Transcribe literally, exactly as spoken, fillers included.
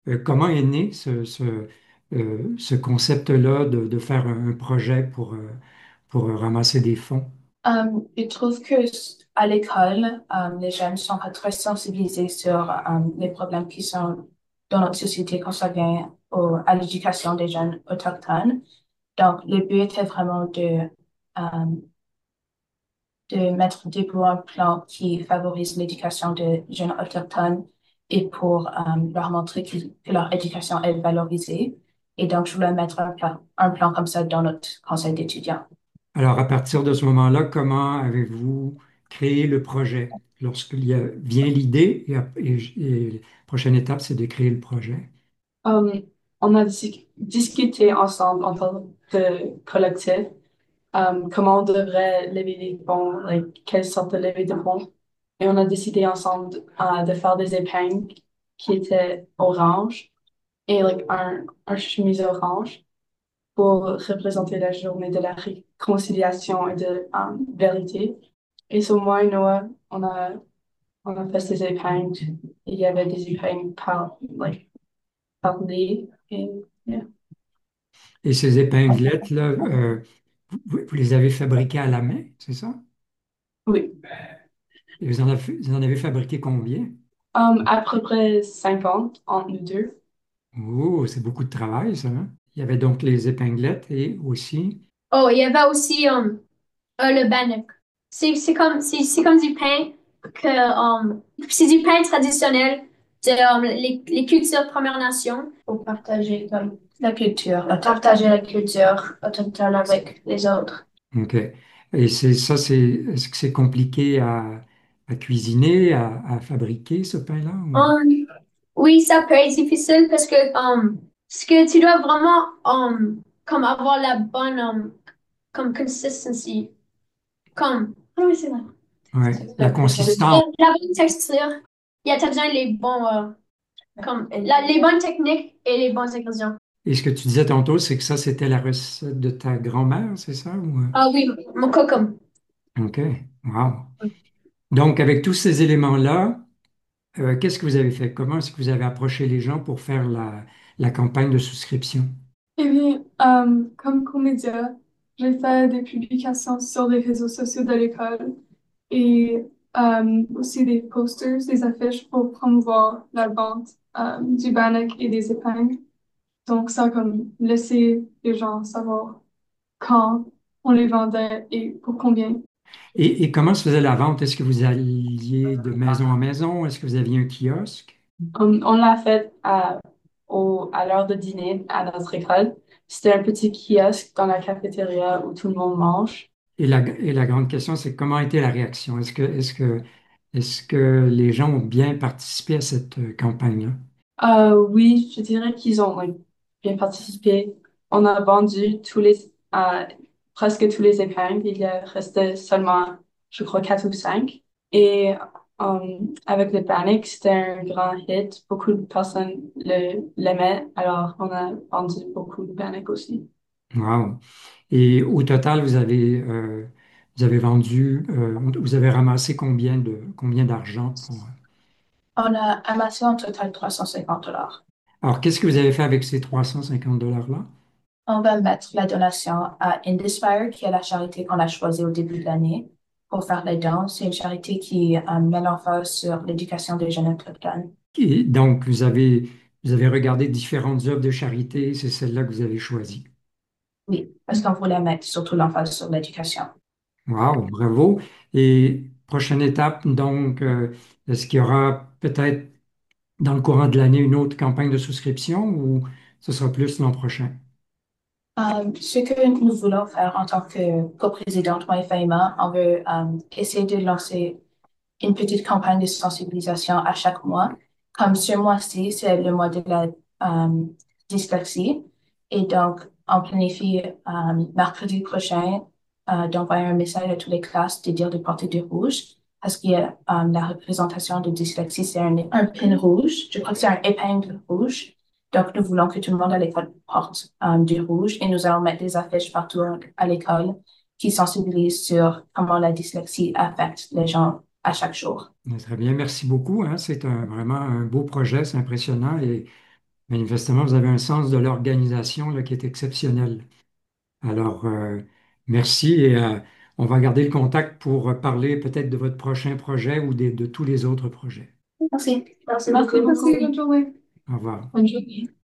Euh, comment est né ce, ce, euh, ce concept-là de, de faire un, un projet pour, euh, pour ramasser des fonds? Euh, je trouve que s- à l'école, euh, les jeunes sont pas très sensibilisés sur euh, les problèmes qui sont dans notre société quand ça vient au- à l'éducation des jeunes autochtones. Donc, le but était vraiment de, euh, de mettre debout un plan qui favorise l'éducation des jeunes autochtones et pour euh, leur montrer qu'ils- que leur éducation est valorisée. Et donc, je voulais mettre un plan, un plan comme ça dans notre conseil d'étudiants. Alors, à partir de ce moment-là, comment avez-vous créé le projet? Lorsqu'il y a, vient l'idée, et, ap- et- et la prochaine étape, c'est de créer le projet. Euh, on a dis- discuté ensemble en tant que collectif, euh, comment on devrait lever des fonds, like, quelle sorte de levée de fonds. Et on a décidé ensemble euh, de faire des épingles qui étaient oranges et like, un, un chemise orange pour représenter la journée de la réconciliation et de euh, vérité. Et sur moi et Noah, on a, on a fait ces épingles. Il y avait des épingles par, like, par lit. Et, yeah. Et ces épinglettes-là, euh, vous, vous les avez fabriquées à la main, c'est ça? Oui. Et vous en avez, vous en avez fabriqué combien? Um, à peu près cinquante entre nous deux. Oh, c'est beaucoup de travail, ça, hein? Il y avait donc les épinglettes et aussi. Oh, il y avait aussi euh, euh, le bannock. C'est c'est comme, c'est c'est comme du pain que, euh, c'est du pain traditionnel de euh, les, les cultures Premières Nations. Pour partager comme la culture, partager la culture autochtone avec les autres. OK. Et c'est ça, c'est, est-ce que c'est compliqué à, à cuisiner, à, à fabriquer ce pain-là? ou- Euh, oui, ça peut être difficile parce que, euh, parce que tu dois vraiment euh, comme avoir la bonne euh, comme consistency. Comme, ah oui, c'est vrai. Ouais. La La, consistance. la bonne texture. Il y a t'as besoin les bons, euh, comme, la- les bonnes techniques et les bons ingrédients. Et ce que tu disais tantôt, c'est que ça, c'était la recette de ta grand-mère, c'est ça? Ou, euh? Ah oui, mon cocum. OK. Wow. Donc, avec tous ces éléments-là, euh, qu'est-ce que vous avez fait? Comment est-ce que vous avez approché les gens pour faire la, la campagne de souscription? Eh bien, euh, comme comédien, j'ai fait des publications sur les réseaux sociaux de l'école et euh, aussi des posters, des affiches pour promouvoir la vente euh, du bannock et des épingles. Donc, ça, comme laisser les gens savoir quand on les vendait et pour combien. Et, et comment se faisait la vente? Est-ce que vous alliez de maison en maison? Est-ce que vous aviez un kiosque? Um, on l'a fait à, au, à l'heure de dîner à notre école. C'était un petit kiosque dans la cafétéria où tout le monde mange. Et la, et la grande question, c'est comment a été la réaction? Est-ce que, est-ce que, est-ce que les gens ont bien participé à cette euh, campagne-là? Euh, oui, je dirais qu'ils ont oui, bien participé. On a vendu tous les, euh, presque tous les épingles. Il y a resté seulement, je crois, quatre ou cinq. Et euh, avec le panic, c'était un grand hit. Beaucoup de personnes le, l'aimaient. Alors, on a vendu beaucoup de panic aussi. Wow. Et au total, vous avez, euh, vous avez vendu, euh, vous avez ramassé combien de, combien d'argent pour... On a amassé en total trois cent cinquante dollars. Alors, qu'est-ce que vous avez fait avec ces trois cent cinquante dollars-là? On va mettre la donation à Indispire, qui est la charité qu'on a choisie au début de l'année pour faire les dons. C'est une charité qui euh, met l'emphase sur l'éducation des jeunes autochtones. Et donc, vous avez, vous avez regardé différentes œuvres de charité, c'est celle-là que vous avez choisie. Oui, parce qu'on voulait mettre surtout l'emphase sur l'éducation. Wow, bravo. Et prochaine étape, donc, euh, est-ce qu'il y aura peut-être dans le courant de l'année une autre campagne de souscription ou ce sera plus l'an prochain? Euh, ce que nous voulons faire en tant que coprésidente, moi et Fahima, on veut euh, essayer de lancer une petite campagne de sensibilisation à chaque mois. Comme ce mois-ci, c'est le mois de la euh, dyslexie. Et donc, on planifie euh, mercredi prochain euh, d'envoyer un message à toutes les classes de dire de porter du rouge. Parce que euh, la représentation de dyslexie, c'est un, un pin rouge. Je crois que c'est un épingle rouge. Donc, nous voulons que tout le monde à l'école porte euh, du rouge et nous allons mettre des affiches partout à l'école qui sensibilisent sur comment la dyslexie affecte les gens à chaque jour. Très bien, merci beaucoup, hein. C'est un- vraiment un beau projet, c'est impressionnant et Manifestement, vous avez un sens de l'organisation là, qui est exceptionnel. Alors, euh, merci et euh, on va garder le contact pour parler peut-être de votre prochain projet ou des- de tous les autres projets. Merci. Merci beaucoup. Merci, bonne journée. Au revoir. Bonne journée.